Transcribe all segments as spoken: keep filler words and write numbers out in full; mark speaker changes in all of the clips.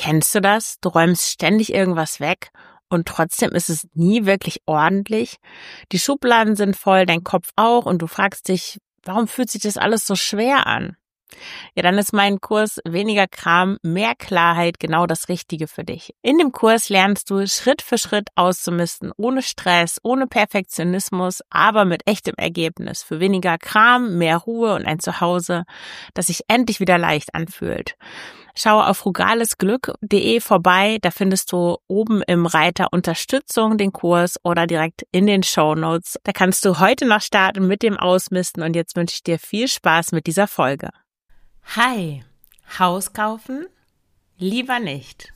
Speaker 1: Kennst du das? Du räumst ständig irgendwas weg und trotzdem ist es nie wirklich ordentlich. Die Schubladen sind voll, dein Kopf auch und du fragst dich, warum fühlt sich das alles so schwer an? Ja, dann ist mein Kurs Weniger Kram, mehr Klarheit genau das Richtige für dich. In dem Kurs lernst du Schritt für Schritt auszumisten, ohne Stress, ohne Perfektionismus, aber mit echtem Ergebnis. Für weniger Kram, mehr Ruhe und ein Zuhause, das sich endlich wieder leicht anfühlt. Schau auf frugalesglück punkt de vorbei, da findest du oben im Reiter Unterstützung den Kurs oder direkt in den Shownotes. Da kannst du heute noch starten mit dem Ausmisten und jetzt wünsche ich dir viel Spaß mit dieser Folge. Hi, Haus kaufen? Lieber nicht.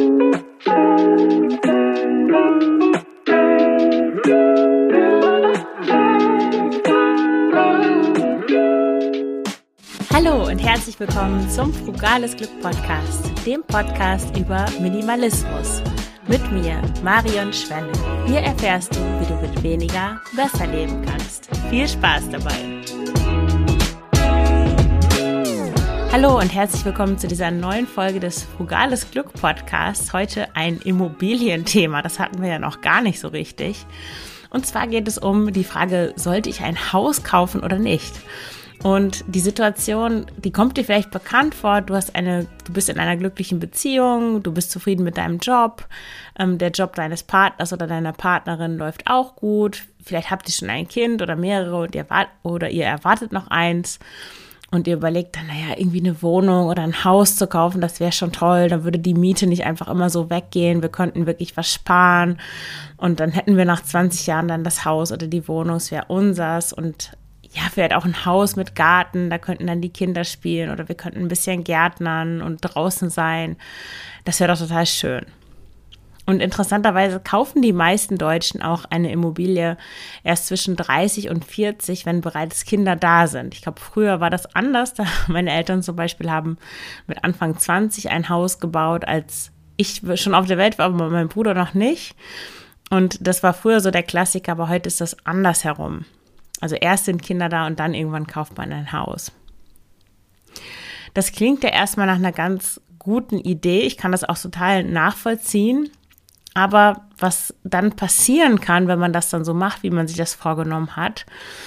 Speaker 1: Hallo und herzlich willkommen zum Frugales Glück Podcast, dem Podcast über Minimalismus. Mit mir, Marion Schwelle. Hier erfährst du, wie du mit weniger besser leben kannst. Viel Spaß dabei! Hallo und herzlich willkommen zu dieser neuen Folge des Frugales Glück Podcasts. Heute ein Immobilienthema, das hatten wir ja noch gar nicht so richtig. Und zwar geht es um die Frage, sollte ich ein Haus kaufen oder nicht? Und die Situation, die kommt dir vielleicht bekannt vor, du hast eine, du bist in einer glücklichen Beziehung, du bist zufrieden mit deinem Job, ähm, der Job deines Partners oder deiner Partnerin läuft auch gut, vielleicht habt ihr schon ein Kind oder mehrere und ihr wart, oder ihr erwartet noch eins. Und ihr überlegt dann, naja, irgendwie eine Wohnung oder ein Haus zu kaufen, das wäre schon toll. Dann würde die Miete nicht einfach immer so weggehen. Wir könnten wirklich was sparen. Und dann hätten wir nach zwanzig Jahren dann das Haus oder die Wohnung, es wäre unsers. Und ja, vielleicht auch ein Haus mit Garten, da könnten dann die Kinder spielen. Oder wir könnten ein bisschen gärtnern und draußen sein. Das wäre doch total schön. Und interessanterweise kaufen die meisten Deutschen auch eine Immobilie erst zwischen dreißig und vierzig, wenn bereits Kinder da sind. Ich glaube, früher war das anders. Da meine Eltern zum Beispiel haben mit Anfang zwanzig ein Haus gebaut, als ich schon auf der Welt war, aber mein Bruder noch nicht. Und das war früher so der Klassiker, aber heute ist das andersherum. Also erst sind Kinder da und dann irgendwann kauft man ein Haus. Das klingt ja erstmal nach einer ganz guten Idee. Ich kann das auch total nachvollziehen. Aber was dann passieren kann, wenn man das dann so macht, wie man sich das vorgenommen hat,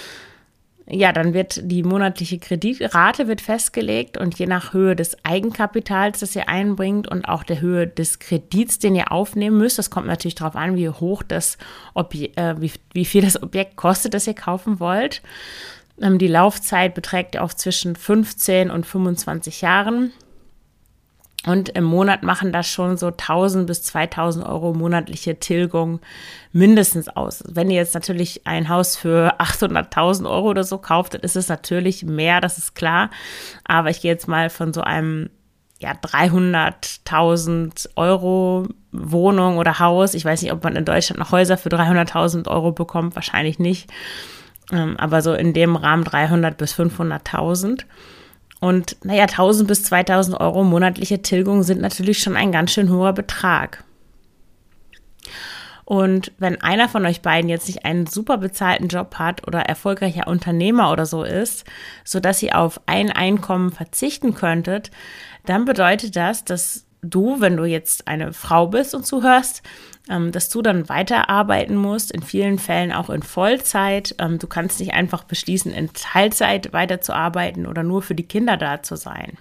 Speaker 1: ja, dann wird die monatliche Kreditrate wird festgelegt und je nach Höhe des Eigenkapitals, das ihr einbringt und auch der Höhe des Kredits, den ihr aufnehmen müsst, das kommt natürlich darauf an, wie hoch das Objekt, äh, wie, wie viel das Objekt kostet, das ihr kaufen wollt. Ähm, die Laufzeit beträgt auch zwischen fünfzehn und fünfundzwanzig Jahren. Und im Monat machen das schon so tausend bis zweitausend Euro monatliche Tilgung mindestens aus. Wenn ihr jetzt natürlich ein Haus für achthunderttausend Euro oder so kauft, dann ist es natürlich mehr, das ist klar. Aber ich gehe jetzt mal von so einem ja, dreihunderttausend Euro Wohnung oder Haus. Ich weiß nicht, ob man in Deutschland noch Häuser für dreihunderttausend Euro bekommt, wahrscheinlich nicht. Aber so in dem Rahmen dreihundert bis fünfhunderttausend. Und naja, tausend bis zweitausend Euro monatliche Tilgung sind natürlich schon ein ganz schön hoher Betrag. Und wenn einer von euch beiden jetzt nicht einen super bezahlten Job hat oder erfolgreicher Unternehmer oder so ist, sodass ihr auf ein Einkommen verzichten könntet, dann bedeutet das, dass du, wenn du jetzt eine Frau bist und zuhörst, ähm, dass du dann weiterarbeiten musst, in vielen Fällen auch in Vollzeit. Ähm, du kannst nicht einfach beschließen, in Teilzeit weiterzuarbeiten oder nur für die Kinder da zu sein.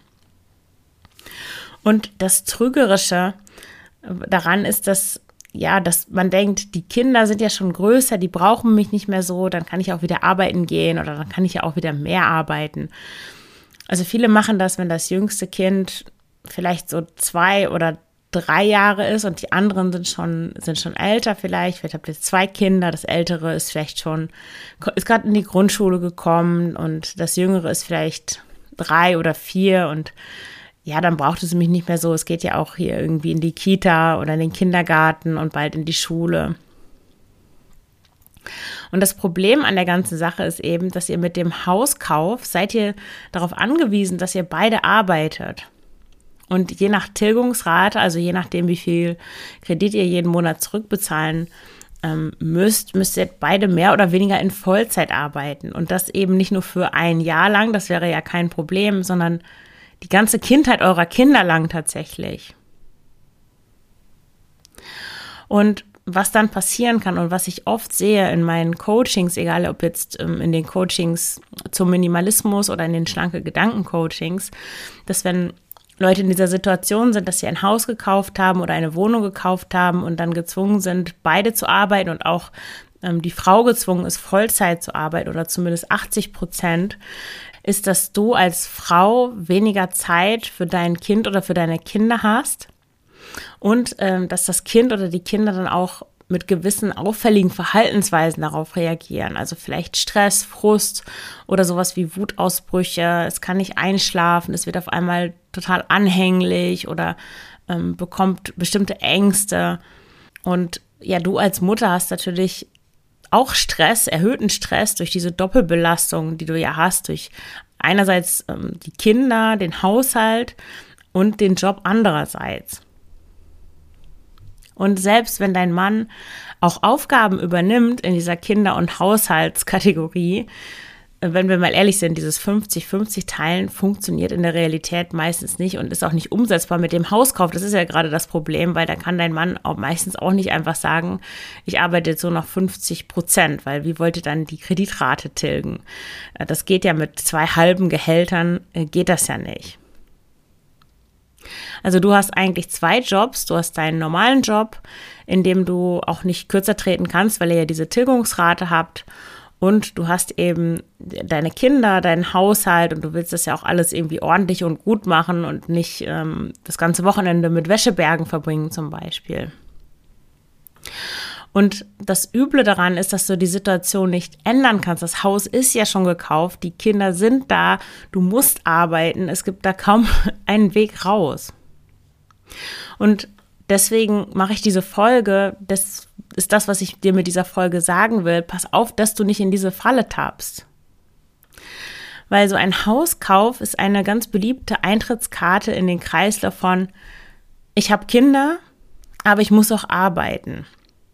Speaker 1: Und das Trügerische daran ist, dass, ja, dass man denkt, die Kinder sind ja schon größer, die brauchen mich nicht mehr so, dann kann ich auch wieder arbeiten gehen oder dann kann ich ja auch wieder mehr arbeiten. Also viele machen das, wenn das jüngste Kind vielleicht so zwei oder drei Jahre ist und die anderen sind schon, sind schon älter vielleicht. Vielleicht habt ihr zwei Kinder, das Ältere ist vielleicht schon, ist gerade in die Grundschule gekommen und das Jüngere ist vielleicht drei oder vier und ja, dann braucht es mich nicht mehr so. Es geht ja auch hier irgendwie in die Kita oder in den Kindergarten und bald in die Schule. Und das Problem an der ganzen Sache ist eben, dass ihr mit dem Hauskauf seid ihr darauf angewiesen, dass ihr beide arbeitet. Und je nach Tilgungsrate, also je nachdem, wie viel Kredit ihr jeden Monat zurückbezahlen ähm, müsst, müsst ihr beide mehr oder weniger in Vollzeit arbeiten. Und das eben nicht nur für ein Jahr lang, das wäre ja kein Problem, sondern die ganze Kindheit eurer Kinder lang tatsächlich. Und was dann passieren kann und was ich oft sehe in meinen Coachings, egal ob jetzt ähm, in den Coachings zum Minimalismus oder in den schlanke Gedanken-Coachings, dass wenn Leute in dieser Situation sind, dass sie ein Haus gekauft haben oder eine Wohnung gekauft haben und dann gezwungen sind, beide zu arbeiten und auch ähm, die Frau gezwungen ist, Vollzeit zu arbeiten oder zumindest achtzig Prozent, ist, dass du als Frau weniger Zeit für dein Kind oder für deine Kinder hast. Und ähm, dass das Kind oder die Kinder dann auch mit gewissen auffälligen Verhaltensweisen darauf reagieren. Also vielleicht Stress, Frust oder sowas wie Wutausbrüche. Es kann nicht einschlafen, es wird auf einmal total anhänglich oder ähm, bekommt bestimmte Ängste. Und ja, du als Mutter hast natürlich auch Stress, erhöhten Stress durch diese Doppelbelastung, die du ja hast, durch einerseits ähm, die Kinder, den Haushalt und den Job andererseits. Und selbst wenn dein Mann auch Aufgaben übernimmt in dieser Kinder- und Haushaltskategorie, wenn wir mal ehrlich sind, dieses fünfzig fünfzig Teilen funktioniert in der Realität meistens nicht und ist auch nicht umsetzbar mit dem Hauskauf. Das ist ja gerade das Problem, weil da kann dein Mann auch meistens auch nicht einfach sagen, ich arbeite jetzt so noch fünfzig Prozent, weil wie wollt ihr dann die Kreditrate tilgen? Das geht ja mit zwei halben Gehältern, geht das ja nicht. Also du hast eigentlich zwei Jobs. Du hast deinen normalen Job, in dem du auch nicht kürzer treten kannst, weil ihr ja diese Tilgungsrate habt. Und du hast eben deine Kinder, deinen Haushalt und du willst das ja auch alles irgendwie ordentlich und gut machen und nicht ähm, das ganze Wochenende mit Wäschebergen verbringen zum Beispiel. Und das Üble daran ist, dass du die Situation nicht ändern kannst. Das Haus ist ja schon gekauft, die Kinder sind da, du musst arbeiten, es gibt da kaum einen Weg raus. Und deswegen mache ich diese Folge, das ist das, was ich dir mit dieser Folge sagen will. Pass auf, dass du nicht in diese Falle tappst. Weil so ein Hauskauf ist eine ganz beliebte Eintrittskarte in den Kreislauf von, ich habe Kinder, aber ich muss auch arbeiten.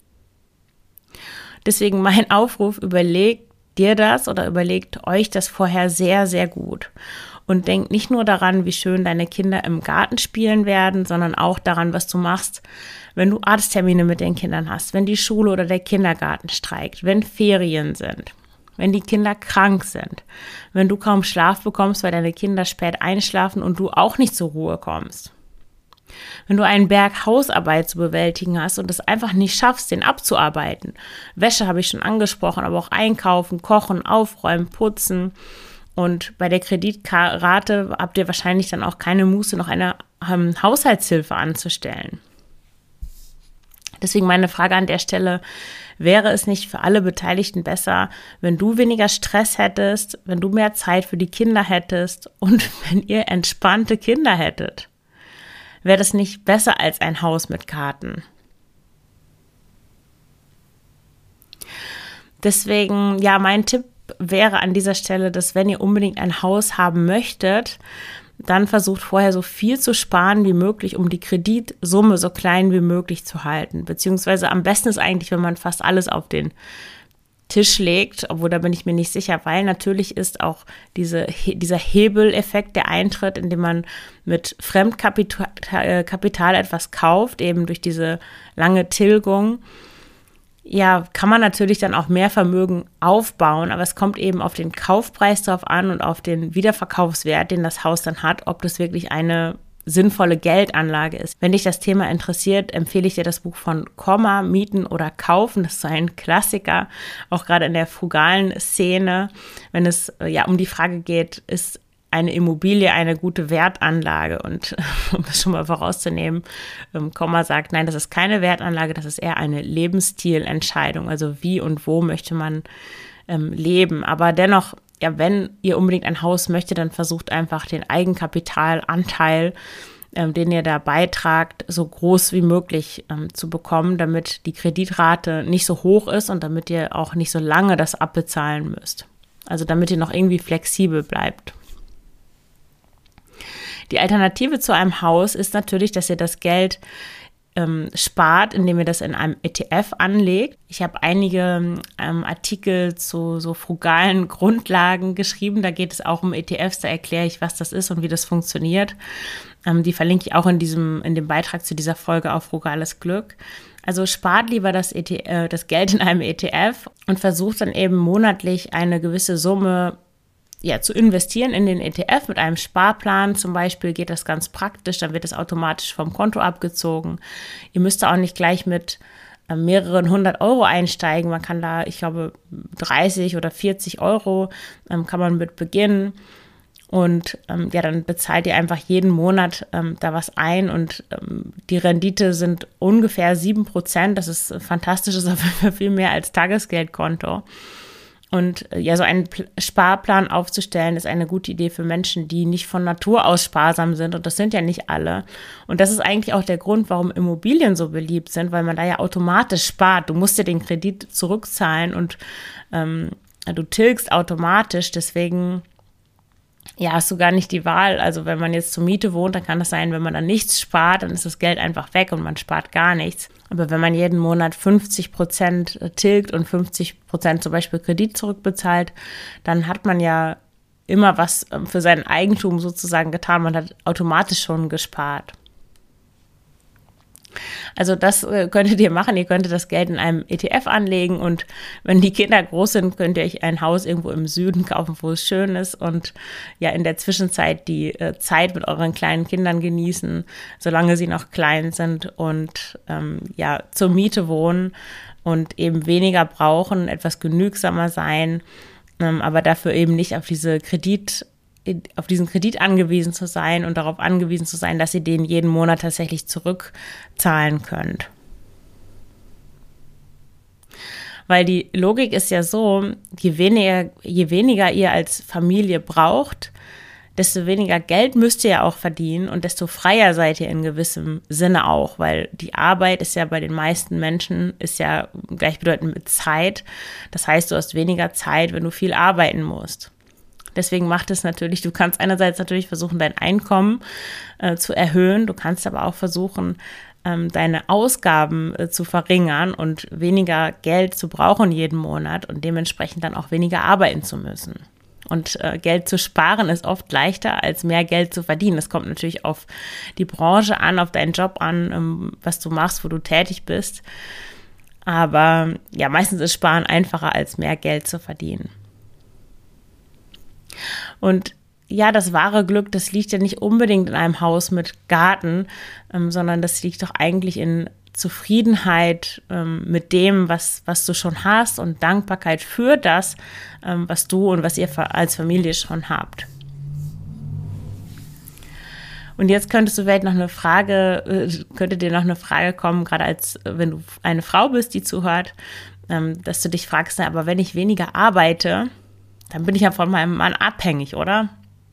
Speaker 1: Deswegen mein Aufruf, überlegt dir das oder überlegt euch das vorher sehr, sehr gut. Und denkt nicht nur daran, wie schön deine Kinder im Garten spielen werden, sondern auch daran, was du machst, wenn du Arzttermine mit den Kindern hast, wenn die Schule oder der Kindergarten streikt, wenn Ferien sind, wenn die Kinder krank sind, wenn du kaum Schlaf bekommst, weil deine Kinder spät einschlafen und du auch nicht zur Ruhe kommst. Wenn du einen Berg Hausarbeit zu bewältigen hast und es einfach nicht schaffst, den abzuarbeiten. Wäsche habe ich schon angesprochen, aber auch einkaufen, kochen, aufräumen, putzen. Und bei der Kreditrate habt ihr wahrscheinlich dann auch keine Muße, noch eine ähm, Haushaltshilfe anzustellen. Deswegen meine Frage an der Stelle, wäre es nicht für alle Beteiligten besser, wenn du weniger Stress hättest, wenn du mehr Zeit für die Kinder hättest und wenn ihr entspannte Kinder hättet? Wäre das nicht besser als ein Haus mit Karten? Deswegen, ja, mein Tipp wäre an dieser Stelle, dass wenn ihr unbedingt ein Haus haben möchtet, dann versucht vorher so viel zu sparen wie möglich, um die Kreditsumme so klein wie möglich zu halten. Beziehungsweise am besten ist eigentlich, wenn man fast alles auf den Tisch legt, obwohl da bin ich mir nicht sicher, weil natürlich ist auch diese, dieser Hebeleffekt, der eintritt, indem man mit Fremdkapital Kapital etwas kauft, eben durch diese lange Tilgung. Ja, kann man natürlich dann auch mehr Vermögen aufbauen, aber es kommt eben auf den Kaufpreis drauf an und auf den Wiederverkaufswert, den das Haus dann hat, ob das wirklich eine sinnvolle Geldanlage ist. Wenn dich das Thema interessiert, empfehle ich dir das Buch von Komma, Mieten oder Kaufen. Das ist so ein Klassiker, auch gerade in der frugalen Szene, wenn es ja um die Frage geht, ist eine Immobilie eine gute Wertanlage? Und um das schon mal vorauszunehmen, Komma sagt, nein, das ist keine Wertanlage, das ist eher eine Lebensstilentscheidung. Also wie und wo möchte man ähm, leben? Aber dennoch, ja, wenn ihr unbedingt ein Haus möchtet, dann versucht einfach den Eigenkapitalanteil, ähm, den ihr da beitragt, so groß wie möglich ähm, zu bekommen, damit die Kreditrate nicht so hoch ist und damit ihr auch nicht so lange das abbezahlen müsst. Also damit ihr noch irgendwie flexibel bleibt. Die Alternative zu einem Haus ist natürlich, dass ihr das Geld ähm, spart, indem ihr das in einem E T F anlegt. Ich habe einige ähm, Artikel zu so frugalen Grundlagen geschrieben. Da geht es auch um E T Fs. Da erkläre ich, was das ist und wie das funktioniert. Ähm, die verlinke ich auch in diesem, in dem Beitrag zu dieser Folge auf Frugales Glück. Also spart lieber das, E T, äh, das Geld in einem E T F und versucht dann eben monatlich eine gewisse Summe ja, zu investieren in den E T F mit einem Sparplan. Zum Beispiel geht das ganz praktisch, dann wird es automatisch vom Konto abgezogen. Ihr müsst auch nicht gleich mit äh, mehreren hundert Euro einsteigen. Man kann da, ich glaube, dreißig oder vierzig Euro ähm, kann man mit beginnen. Und ähm, ja, dann bezahlt ihr einfach jeden Monat ähm, da was ein und ähm, die Rendite sind ungefähr sieben Prozent. Das ist fantastisch, das ist auf jeden Fall viel mehr als Tagesgeldkonto. Und äh, ja, so einen Pl- Sparplan aufzustellen, ist eine gute Idee für Menschen, die nicht von Natur aus sparsam sind. Und das sind ja nicht alle. Und das ist eigentlich auch der Grund, warum Immobilien so beliebt sind, weil man da ja automatisch spart. Du musst dir den Kredit zurückzahlen und ähm, du tilgst automatisch. Deswegen ja, hast du gar nicht die Wahl. Also wenn man jetzt zur Miete wohnt, dann kann das sein, wenn man dann nichts spart, dann ist das Geld einfach weg und man spart gar nichts. Aber wenn man jeden Monat fünfzig Prozent tilgt und fünfzig Prozent zum Beispiel Kredit zurückbezahlt, dann hat man ja immer was für sein Eigentum sozusagen getan. Man hat automatisch schon gespart. Also das äh, könntet ihr machen. Ihr könntet das Geld in einem E T F anlegen und wenn die Kinder groß sind, könnt ihr euch ein Haus irgendwo im Süden kaufen, wo es schön ist und ja in der Zwischenzeit die äh, Zeit mit euren kleinen Kindern genießen, solange sie noch klein sind und ähm, ja zur Miete wohnen und eben weniger brauchen, etwas genügsamer sein, ähm, aber dafür eben nicht auf diese Kredit auf diesen Kredit angewiesen zu sein und darauf angewiesen zu sein, dass ihr den jeden Monat tatsächlich zurückzahlen könnt. Weil die Logik ist ja so, je weniger, je weniger ihr als Familie braucht, desto weniger Geld müsst ihr ja auch verdienen und desto freier seid ihr in gewissem Sinne auch, weil die Arbeit ist ja bei den meisten Menschen ist ja gleichbedeutend mit Zeit. Das heißt, du hast weniger Zeit, wenn du viel arbeiten musst. Deswegen macht es natürlich, du kannst einerseits natürlich versuchen, dein Einkommen äh, zu erhöhen, du kannst aber auch versuchen, ähm, deine Ausgaben äh, zu verringern und weniger Geld zu brauchen jeden Monat und dementsprechend dann auch weniger arbeiten zu müssen. Und äh, Geld zu sparen ist oft leichter, als mehr Geld zu verdienen. Das kommt natürlich auf die Branche an, auf deinen Job an, ähm, was du machst, wo du tätig bist. Aber ja, meistens ist Sparen einfacher, als mehr Geld zu verdienen. Und ja, das wahre Glück, das liegt ja nicht unbedingt in einem Haus mit Garten, ähm, sondern das liegt doch eigentlich in Zufriedenheit ähm, mit dem, was, was du schon hast und Dankbarkeit für das, ähm, was du und was ihr als Familie schon habt. Und jetzt könntest du vielleicht noch eine Frage, äh, könnte dir noch eine Frage kommen, gerade als äh, wenn du eine Frau bist, die zuhört, ähm, dass du dich fragst, na, aber wenn ich weniger arbeite, dann bin ich ja von meinem Mann abhängig, oder?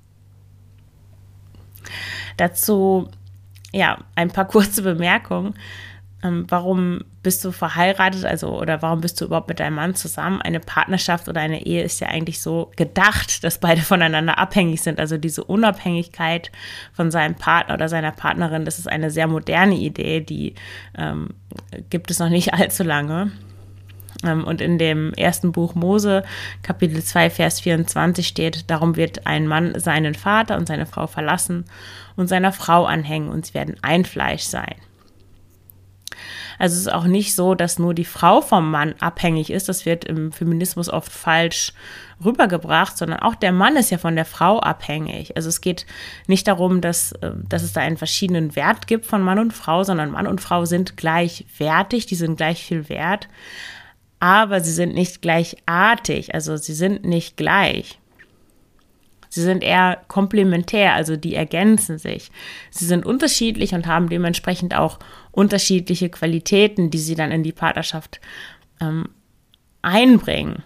Speaker 1: Dazu, ja, ein paar kurze Bemerkungen. Ähm, warum bist du verheiratet, also oder warum bist du überhaupt mit deinem Mann zusammen? Eine Partnerschaft oder eine Ehe ist ja eigentlich so gedacht, dass beide voneinander abhängig sind. Also diese Unabhängigkeit von seinem Partner oder seiner Partnerin, das ist eine sehr moderne Idee, die ähm, gibt es noch nicht allzu lange. Und in dem ersten Buch Mose, Kapitel zwei, Vers vierundzwanzig steht, darum wird ein Mann seinen Vater und seine Frau verlassen und seiner Frau anhängen und sie werden ein Fleisch sein. Also es ist auch nicht so, dass nur die Frau vom Mann abhängig ist. Das wird im Feminismus oft falsch rübergebracht, sondern auch der Mann ist ja von der Frau abhängig. Also es geht nicht darum, dass, dass es da einen verschiedenen Wert gibt von Mann und Frau, sondern Mann und Frau sind gleichwertig, die sind gleich viel wert. Aber sie sind nicht gleichartig, also sie sind nicht gleich. Sie sind eher komplementär, also die ergänzen sich. Sie sind unterschiedlich und haben dementsprechend auch unterschiedliche Qualitäten, die sie dann in die Partnerschaft ähm, einbringen.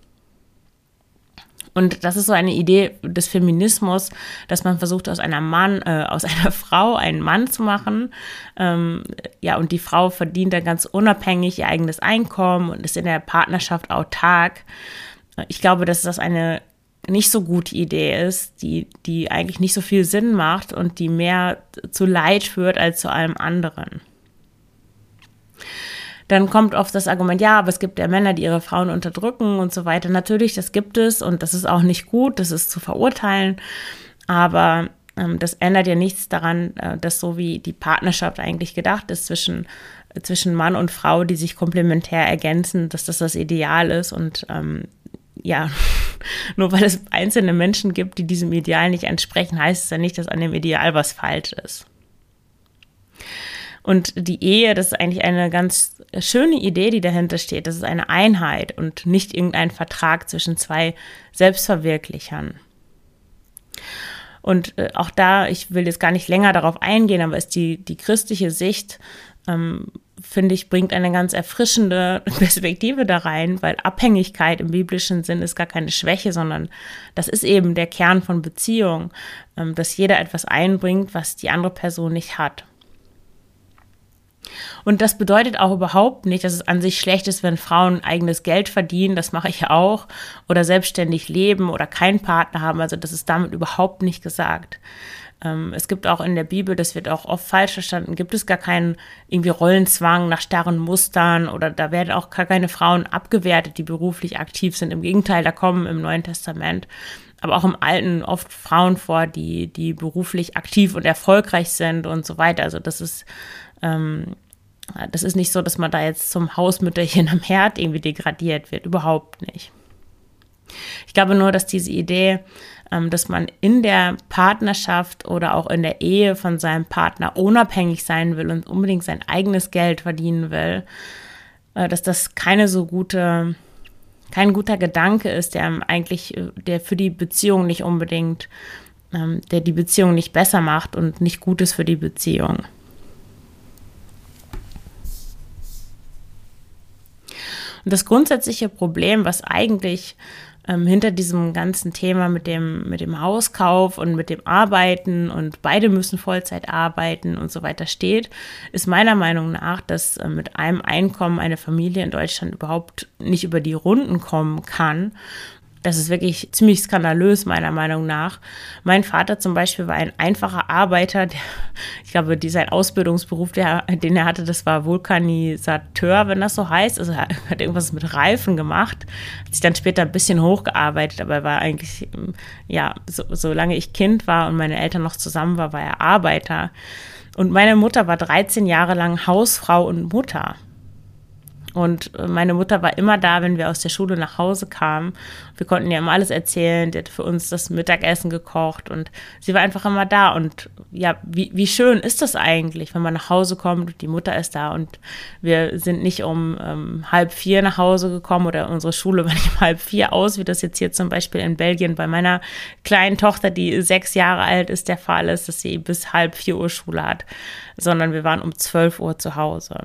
Speaker 1: Und das ist so eine Idee des Feminismus, dass man versucht, aus einer Mann, äh, aus einer Frau einen Mann zu machen. Ähm, ja, und die Frau verdient dann ganz unabhängig ihr eigenes Einkommen und ist in der Partnerschaft autark. Ich glaube, dass das eine nicht so gute Idee ist, die, die eigentlich nicht so viel Sinn macht und die mehr zu Leid führt als zu allem anderen. Dann kommt oft das Argument, ja, aber es gibt ja Männer, die ihre Frauen unterdrücken und so weiter. Natürlich, das gibt es und das ist auch nicht gut, das ist zu verurteilen. Aber Ähm, das ändert ja nichts daran, äh, dass so wie die Partnerschaft eigentlich gedacht ist zwischen, äh, zwischen Mann und Frau, die sich komplementär ergänzen, dass das das Ideal ist. Und ähm, ja, nur weil es einzelne Menschen gibt, die diesem Ideal nicht entsprechen, heißt es ja nicht, dass an dem Ideal was falsch ist. Und die Ehe, das ist eigentlich eine ganz schöne Idee, die dahinter steht. Das ist eine Einheit und nicht irgendein Vertrag zwischen zwei Selbstverwirklichern. Und äh, auch da, ich will jetzt gar nicht länger darauf eingehen, aber ist die, die christliche Sicht, ähm, finde ich, bringt eine ganz erfrischende Perspektive da rein, weil Abhängigkeit im biblischen Sinn ist gar keine Schwäche, sondern das ist eben der Kern von Beziehung, ähm, dass jeder etwas einbringt, was die andere Person nicht hat. Und das bedeutet auch überhaupt nicht, dass es an sich schlecht ist, wenn Frauen eigenes Geld verdienen, das mache ich ja auch, oder selbstständig leben oder keinen Partner haben, also das ist damit überhaupt nicht gesagt. Ähm, es gibt auch in der Bibel, das wird auch oft falsch verstanden, gibt es gar keinen irgendwie Rollenzwang nach starren Mustern oder da werden auch gar keine Frauen abgewertet, die beruflich aktiv sind. Im Gegenteil, da kommen im Neuen Testament, aber auch im Alten oft Frauen vor, die, die beruflich aktiv und erfolgreich sind und so weiter. Also das ist Ähm, das ist nicht so, dass man da jetzt zum Hausmütterchen am Herd irgendwie degradiert wird, überhaupt nicht. Ich glaube nur, dass diese Idee, ähm, dass man in der Partnerschaft oder auch in der Ehe von seinem Partner unabhängig sein will und unbedingt sein eigenes Geld verdienen will, äh, dass das keine so gute, kein guter Gedanke ist, der eigentlich, der für die Beziehung nicht unbedingt, ähm, der die Beziehung nicht besser macht und nicht gut ist für die Beziehung. Und das grundsätzliche Problem, was eigentlich ähm, hinter diesem ganzen Thema mit dem, mit dem Hauskauf und mit dem Arbeiten und beide müssen Vollzeit arbeiten und so weiter steht, ist meiner Meinung nach, dass äh, mit einem Einkommen eine Familie in Deutschland überhaupt nicht über die Runden kommen kann. Das ist wirklich ziemlich skandalös, meiner Meinung nach. Mein Vater zum Beispiel war ein einfacher Arbeiter. Der, ich glaube, die, sein Ausbildungsberuf, der, den er hatte, das war Vulkanisateur, wenn das so heißt. Also er hat irgendwas mit Reifen gemacht, hat sich dann später ein bisschen hochgearbeitet, aber er war eigentlich, ja, so, solange ich Kind war und meine Eltern noch zusammen waren, war er Arbeiter. Und meine Mutter war dreizehn Jahre lang Hausfrau und Mutter. Und meine Mutter war immer da, wenn wir aus der Schule nach Hause kamen. Wir konnten ihr immer alles erzählen. Die hat für uns das Mittagessen gekocht und sie war einfach immer da. Und ja, wie, wie schön ist das eigentlich, wenn man nach Hause kommt und die Mutter ist da und wir sind nicht um ähm, halb vier nach Hause gekommen oder unsere Schule war nicht um halb vier aus, wie das jetzt hier zum Beispiel in Belgien bei meiner kleinen Tochter, die sechs Jahre alt ist, der Fall ist, dass sie bis halb vier Uhr Schule hat, sondern wir waren um zwölf Uhr zu Hause.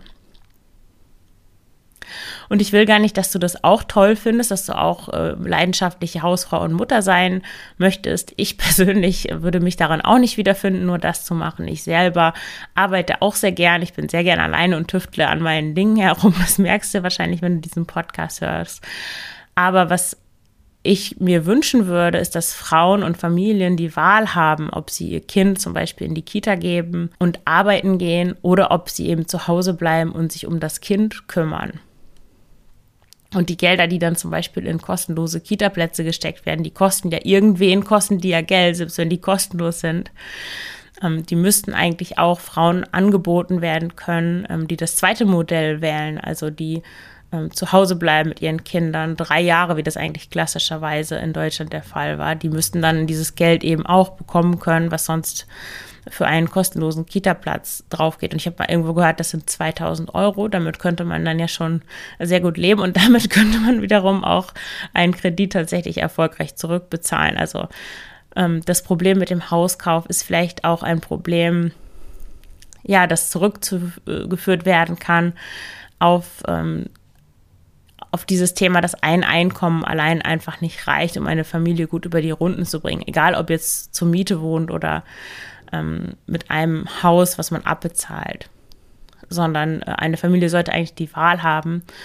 Speaker 1: Und ich will gar nicht, dass du das auch toll findest, dass du auch äh, leidenschaftliche Hausfrau und Mutter sein möchtest. Ich persönlich würde mich daran auch nicht wiederfinden, nur das zu machen. Ich selber arbeite auch sehr gern. Ich bin sehr gern alleine und tüftle an meinen Dingen herum. Das merkst du wahrscheinlich, wenn du diesen Podcast hörst. Aber was ich mir wünschen würde, ist, dass Frauen und Familien die Wahl haben, ob sie ihr Kind zum Beispiel in die Kita geben und arbeiten gehen oder ob sie eben zu Hause bleiben und sich um das Kind kümmern. Und die Gelder, die dann zum Beispiel in kostenlose Kita-Plätze gesteckt werden, die kosten ja irgendwen, kosten die ja Geld, selbst wenn die kostenlos sind. Ähm, die müssten eigentlich auch Frauen angeboten werden können, ähm, die das zweite Modell wählen, also die ähm, zu Hause bleiben mit ihren Kindern, drei Jahre, wie das eigentlich klassischerweise in Deutschland der Fall war. Die müssten dann dieses Geld eben auch bekommen können, was sonst für einen kostenlosen Kita-Platz drauf geht. Und ich habe mal irgendwo gehört, das sind zweitausend Euro. Damit könnte man dann ja schon sehr gut leben und damit könnte man wiederum auch einen Kredit tatsächlich erfolgreich zurückbezahlen. Also ähm, das Problem mit dem Hauskauf ist vielleicht auch ein Problem, ja, das zurückgeführt werden kann auf ähm, auf dieses Thema, dass ein Einkommen allein einfach nicht reicht, um eine Familie gut über die Runden zu bringen. Egal, ob jetzt zur Miete wohnt oder ähm, mit einem Haus, was man abbezahlt. Sondern äh, eine Familie sollte eigentlich die Wahl haben,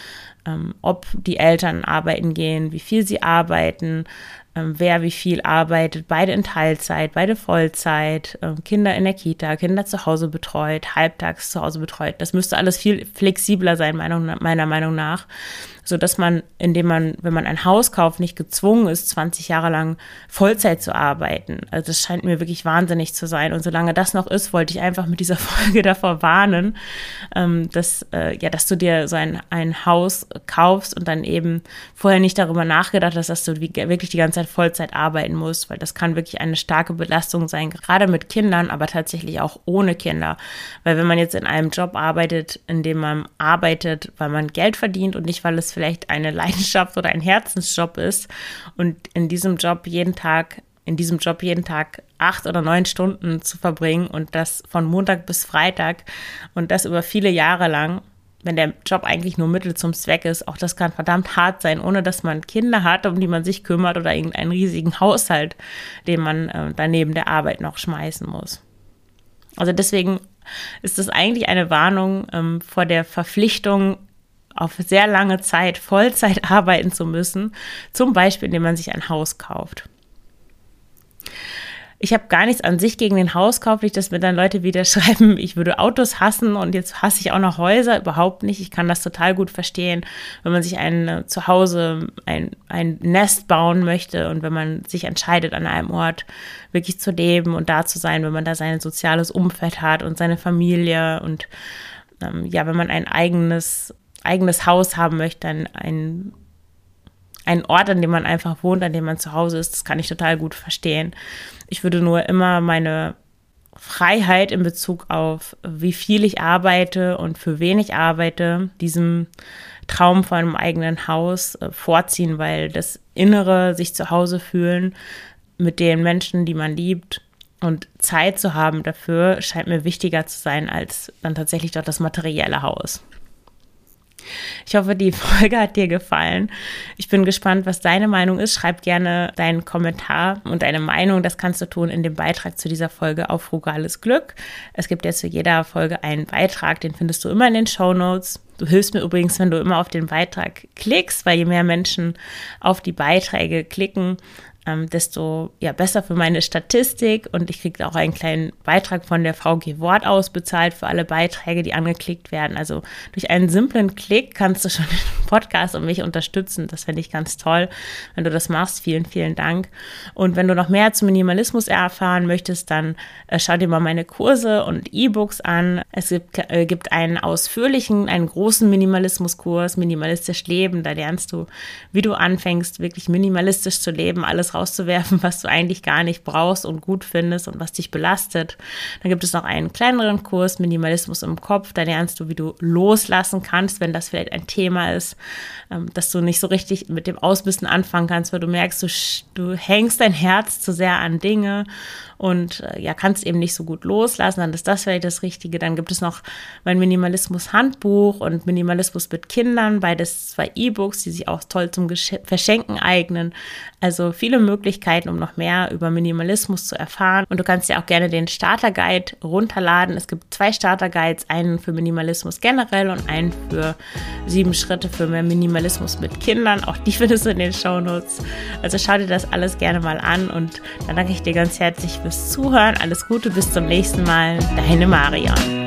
Speaker 1: ähm, ob die Eltern arbeiten gehen, wie viel sie arbeiten, wer wie viel arbeitet, beide in Teilzeit, beide Vollzeit, Kinder in der Kita, Kinder zu Hause betreut, halbtags zu Hause betreut. Das müsste alles viel flexibler sein, meiner Meinung nach, so dass man, indem man, wenn man ein Haus kauft, nicht gezwungen ist, zwanzig Jahre lang Vollzeit zu arbeiten. Also das scheint mir wirklich wahnsinnig zu sein. Und solange das noch ist, wollte ich einfach mit dieser Folge davor warnen, dass, ja, dass du dir so ein, ein Haus kaufst und dann eben vorher nicht darüber nachgedacht hast, dass du wirklich die ganze Zeit Vollzeit arbeiten musst, weil das kann wirklich eine starke Belastung sein, gerade mit Kindern, aber tatsächlich auch ohne Kinder. Weil wenn man jetzt in einem Job arbeitet, in dem man arbeitet, weil man Geld verdient und nicht, weil es vielleicht eine Leidenschaft oder ein Herzensjob ist und in diesem Job jeden Tag, in diesem Job jeden Tag acht oder neun Stunden zu verbringen und das von Montag bis Freitag und das über viele Jahre lang, wenn der Job eigentlich nur Mittel zum Zweck ist, auch das kann verdammt hart sein, ohne dass man Kinder hat, um die man sich kümmert oder irgendeinen riesigen Haushalt, den man äh, daneben der Arbeit noch schmeißen muss. Also deswegen ist es eigentlich eine Warnung ähm, vor der Verpflichtung, auf sehr lange Zeit Vollzeit arbeiten zu müssen, zum Beispiel, indem man sich ein Haus kauft. Ich habe gar nichts an sich gegen den Hauskauf, nicht, dass mir dann Leute wieder schreiben, ich würde Autos hassen und jetzt hasse ich auch noch Häuser, überhaupt nicht. Ich kann das total gut verstehen, wenn man sich ein äh, zu Hause ein, ein Nest bauen möchte und wenn man sich entscheidet, an einem Ort wirklich zu leben und da zu sein, wenn man da sein soziales Umfeld hat und seine Familie und ähm, ja, wenn man ein eigenes, eigenes Haus haben möchte, ein, ein Ein Ort, an dem man einfach wohnt, an dem man zu Hause ist, das kann ich total gut verstehen. Ich würde nur immer meine Freiheit in Bezug auf, wie viel ich arbeite und für wen ich arbeite, diesem Traum von einem eigenen Haus äh, vorziehen, weil das Innere, sich zu Hause fühlen mit den Menschen, die man liebt und Zeit zu haben dafür, scheint mir wichtiger zu sein als dann tatsächlich doch das materielle Haus. Ich hoffe, die Folge hat dir gefallen. Ich bin gespannt, was deine Meinung ist. Schreib gerne deinen Kommentar und deine Meinung. Das kannst du tun in dem Beitrag zu dieser Folge auf Frugales Glück. Es gibt jetzt zu jeder Folge einen Beitrag, den findest du immer in den Shownotes. Du hilfst mir übrigens, wenn du immer auf den Beitrag klickst, weil je mehr Menschen auf die Beiträge klicken, Ähm, desto ja, besser für meine Statistik und ich kriege auch einen kleinen Beitrag von der V G Wort ausbezahlt für alle Beiträge, die angeklickt werden. Also durch einen simplen Klick kannst du schon den Podcast und mich unterstützen. Das finde ich ganz toll, wenn du das machst. Vielen, vielen Dank. Und wenn du noch mehr zum Minimalismus erfahren möchtest, dann äh, schau dir mal meine Kurse und E-Books an. Es gibt, äh, gibt einen ausführlichen, einen großen Minimalismuskurs, Minimalistisch Leben. Da lernst du, wie du anfängst, wirklich minimalistisch zu leben, alles rauszuwerfen, was du eigentlich gar nicht brauchst und gut findest und was dich belastet. Dann gibt es noch einen kleineren Kurs, Minimalismus im Kopf. Da lernst du, wie du loslassen kannst, wenn das vielleicht ein Thema ist, dass du nicht so richtig mit dem Ausmisten anfangen kannst, weil du merkst, du, du hängst dein Herz zu sehr an Dinge und ja, kannst eben nicht so gut loslassen, dann ist das vielleicht das Richtige. Dann gibt es noch mein Minimalismus-Handbuch und Minimalismus mit Kindern, beides zwei E-Books, die sich auch toll zum Gesch- Verschenken eignen. Also viele Möglichkeiten, um noch mehr über Minimalismus zu erfahren. Und du kannst dir auch gerne den Starter-Guide runterladen. Es gibt zwei Starter-Guides, einen für Minimalismus generell und einen für sieben Schritte für mehr Minimalismus mit Kindern. Auch die findest du in den Shownotes. Also schau dir das alles gerne mal an und dann danke ich dir ganz herzlich fürs Zuhören. Alles Gute, bis zum nächsten Mal. Deine Marion.